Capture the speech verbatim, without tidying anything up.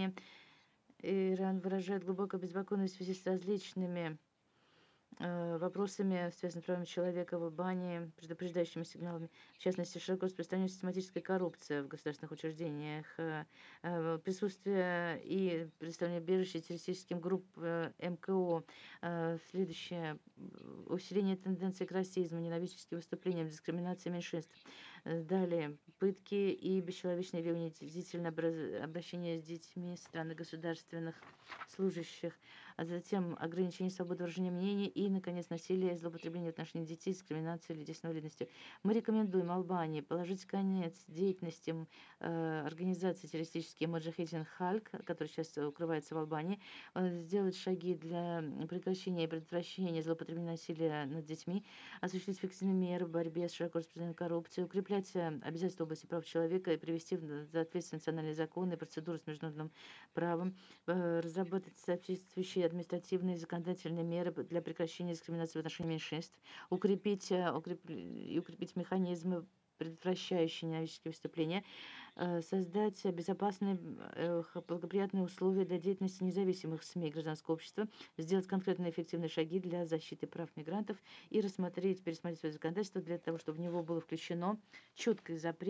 Албании. Иран выражает глубокую обеспокоенность в связи с различными э, вопросами, связанными с правами человека в Албании, предупреждающими сигналами. В частности, широко распространена систематическая коррупция в государственных учреждениях, э, э, присутствие и представление убежища террористическим групп э, МКО, э, следующее э, усиление тенденций к расизму, ненавистническим выступлениям, дискриминации меньшинств. Э, Далее, пытки и бесчеловечное или унизительное образ- обращение с детьми со стороны государственных служащих, а затем ограничение свободы выражения мнений и, наконец, насилие и злоупотребление в отношении детей, дискриминация или детской инвалидности. Мы рекомендуем Албании положить конец деятельности э, организации террористической Маджахедин Хальк, которая сейчас укрывается в Албании, э, сделать шаги для прекращения и предотвращения злоупотребления насилия над детьми, осуществить эффективные меры в борьбе с широко распространенной коррупцией, укреплять э, обязательства в области прав человека и привести в соответствие национальные законы и процедуры с международным правом, э, разработать соответствующие административные и законодательные меры для прекращения дискриминации в отношении меньшинств, укрепить, э, укреп- и укрепить механизмы, предотвращающие ненавистнические выступления, э, создать безопасные, э, х- благоприятные условия для деятельности независимых СМИ и гражданского общества, сделать конкретные эффективные шаги для защиты прав мигрантов и рассмотреть, пересмотреть свое законодательство для того, чтобы в него было включено четкий запрет